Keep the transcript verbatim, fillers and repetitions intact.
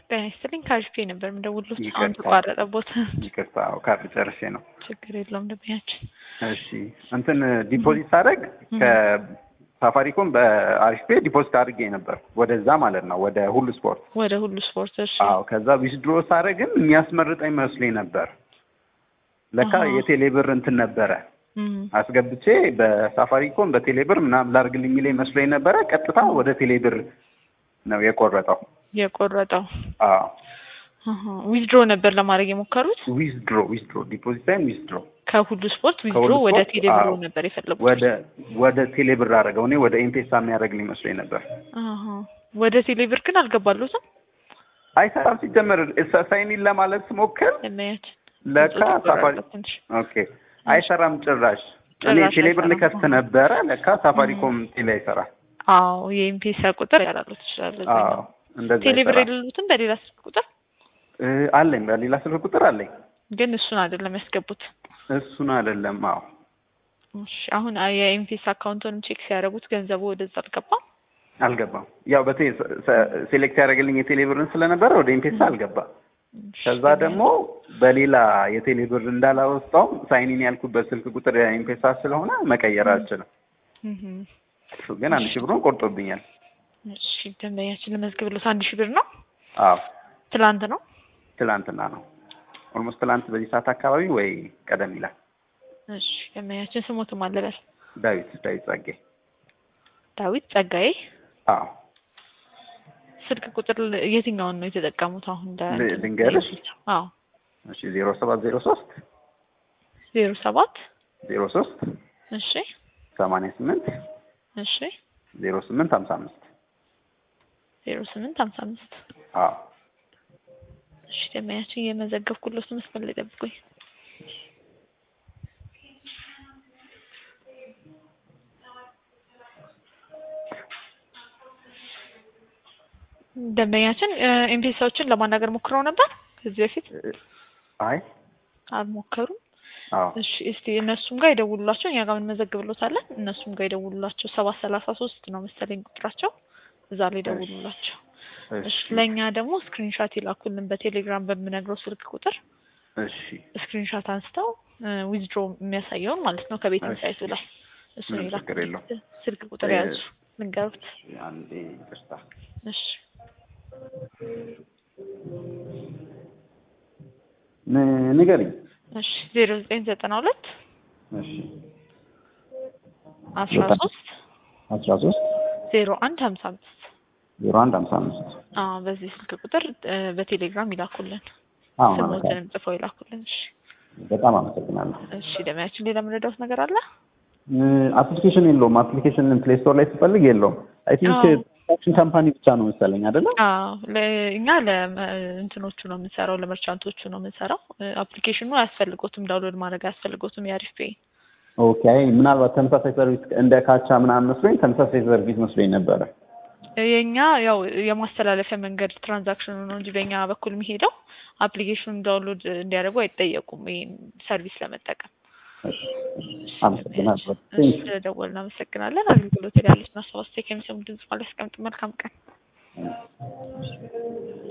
በስተሊን ካርድ ነበር እንደውልሎት አሁን ተቋረጠቦት ይቅርታ ካርድ ጨርሼ ነው ችግር የለውም ደብያችን እሺ እንትን ዲፖዚት አደረግ ከሳፋሪኮም በአሪፍ ፔ ዲፖዚት አድርጌ ነበር ወደዛ ማለት ነው ወደ ሁሉ ስፖርት ወደ ሁሉ ስፖርት እሺ አዎ ከዛ ዊዝድሮ ሳደርግም የሚያስመርጠኝ መስሎኝ ነበር ለካ የቴሌብር እንትን ነበረ አስገብቼ በሳፋሪኮም በቴሌብር ምናምን ላርግልኝ የሚለኝ መስሎኝ ነበረ ቀጥታ ወደ ቴሌብር ነው የቆረጠው የቆረጠው አዎ አሃ ዊዝድሮ ነበር ለማድረግ የሞከሩት ዊዝድሮ ዊዝድሮ ዲፖዚት ታይም ዊዝድሮ ከሁሉ ስፖርት ዊዝድሮ ወደ ቴሌብር ነበር የፈለጉት ወደ ወደ ቴሌብር አደረገው እኔ ወደ ኤምፔሳ የሚያደርግልኝ መስሎኝ ነበር አሃ ወደ ቴሌብር ግን አልገባሉትም አይሰራም ሲጀመር ሳይኒን ለማለት ስሞክር እመያት ለካ ሳፋሪ ኦኬ አይሰራም ጭራሽ እኔ ቴሌብር ልከፍት ነበረ ለካ ሳፋሪኮም ቴሌ አይሰራ አዎ የኤምፔሳ ቁጥር ያላሉት ይችላል አዎ እንደዛ ቴሌብር የሌሉትም በሌላ ስልክ ቁጥር አለኝ በሌላ ስልክ ቁጥር አለኝ ግን እሱን አይደለም ያስገቡት እሱን አይደለም አዎ እሺ አሁን የኤምፔሳ አካውንቱንም ቼክ ሲያደርጉት ገንዘቡ ወደዛ አልገባም አልገባም ያው በቴ ሴሌክት ያደርግልኝ የቴሌብርን ስለነበረ ወደ ኤምፔሳ አልገባም ከዛ ደግሞ በሌላ የቴሌብር እንዳላወጣው ሳይኒን ያልኩበት ስልክ ቁጥር የኤምፔሳ ስለሆነ መቀየር አልችልም እሱ ግን አንድ ሺህ ብሩን ቆርጦብኛል እሺ ደንበኛችን ለመዝገብሎት አንድ ሺህ ብር ነው አዎ ትላንት ነው ትላንትና ነው ኦልሞስት ትላንት በዚህ ሰዓት አካባቢ ወይ ቀደም ይላል እሺ ደንበኛችን ስሞቱ ማለበል ዳዊት ዳዊት ጸጋዬ ዳዊት ጸጋዬ አዎ ስልክ ቁጥር የትኛውን ነው የተጠቀሙት አሁን ልንገርሽ አዎ እሺ ዜሮ ሰባት ዜሮ ሶስት ዜሮ ሰባት ዜሮ ሶስት እሺ ሰማንያ ስምንት እሺ ዜሮ ስምንት ሀምሳ አምስት ዜሮ ስምንት ሀምሳ አምስት አዎ እሺ ደምያችን የመዘገብኩለት መስመር ላይ ጠብቁኝ ደምያችን ኤምፒኤሶችን ለማናገር ሞክረው ነበር ከዚህ በፊት አይ አልሞከሩም አዎ እሺ እስቲ እነሱም ጋር ይደውሉላቸው እኛ ጋር ምን መዘግብሎታለን እነሱም ጋር ይደውሉላቸው ሰባት ሰላሳ ሶስት ነው መሰለኝ ቁጥራቸው እዛ ላይ ይደውሉላቸው እሺ ለኛ ደግሞ ስክሪንሾት ይላኩልን በቴሌግራም በመነግረው ስልክ ቁጥር እሺ ስክሪንሾት አንስተው ዊዝድሮ የሚያሳየው ማለት ነው ከቤት ሳይቱ ላይ እሱ ይላኩልን ስልክ ቁጥር ያዙ ልንገሩት አንዴ ይቅርታ እሺ ንገሪኝ እሺ ዜሮ ዘጠኝ ዘጠና ሁለት እሺ አስራ ሶስት አስራ ሶስት ዜሮ አንድ ሀምሳ አምስት ዜሮ አንድ ሀምሳ አምስት አዎ በዚህ ስልክ ቁጥር በቴሌግራም ይላኩልን አዎ ስሞትን ጽፈው ይላኩልን እሺ በጣም አመሰግናለሁ እሺ ደምያችን ሌላ ምንድነው ነገር አለ አፕሊኬሽን የለውም አፕሊኬሽን ፕሌይ ስቶር ላይ ትፈልግ የለውም አይ ቲንክ ኮንስትራክሽን ካምፓኒ ብቻ ነው መሰለኝ አይደለ አዎ ለኛ ለእንትኖቹ ነው የምንሰራው ለመርቻንቶቹ ነው የምንሰራው አፕሊኬሽኑ አያስፈልጎትም ዳውንሎድ ማድረግ አያስፈልጎትም የአሪፍ ፔይ ኦኬ ምናልባት ተመሳሳይ ሰርቪስ እንደ ካቻ ምናምን መስሎኝ ተመሳሳይ ሰርቪስ መስሎኝ ነበር የኛ ያው የማስተላለፊያ መንገድ ትራንዛክሽኑ ነው እንጂ በእኛ በኩል የሚሄደው አፕሊኬሽኑን ዳውንሎድ እንዲያደርጉ አይጠየቁም ይሄን ሰርቪስ ለመጠቀም እሺ አመሰግናለሁ ስለደወልን አመሰግናለን አገልግሎት ያለች ነው ሶስት ሴኮንድ ድምጽ ማለት መልካም ቀን